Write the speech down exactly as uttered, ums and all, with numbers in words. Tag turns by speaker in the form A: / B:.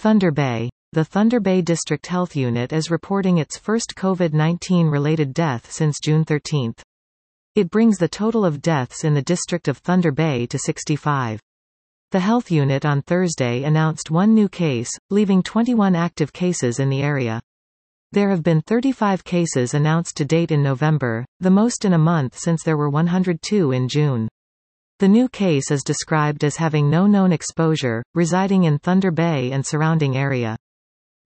A: Thunder Bay. The Thunder Bay District Health Unit is reporting its first COVID nineteen related death since June thirteenth. It brings the total of deaths in the district of Thunder Bay to sixty-five. The health unit on Thursday announced one new case, leaving twenty-one active cases in the area. There have been thirty-five cases announced to date in November, the most in a month since there were one hundred two in June. The new case is described as having no known exposure, residing in Thunder Bay and surrounding area.